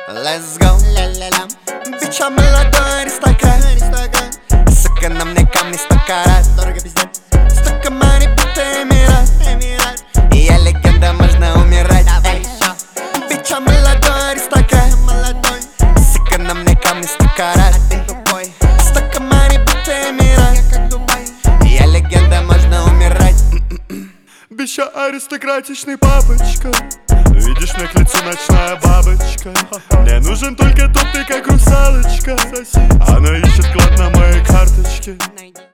Let's go, ля-ля-ля. Бича молодой аристократ. Сука, на мне камни 100 карат. Дорого пиздец. 100 комари, будто Эмират. И я легенда, можно умирать. Бича молодой аристократ. Сука, на мне камни 100 карат. 100 комари, будто Эмират. И я легенда, можно умирать. Бича аристократичный папочка. Видишь, на к лицу ночная бабочка. Мне нужен только топ, ты как русалочка. Она ищет клад на моей карточке.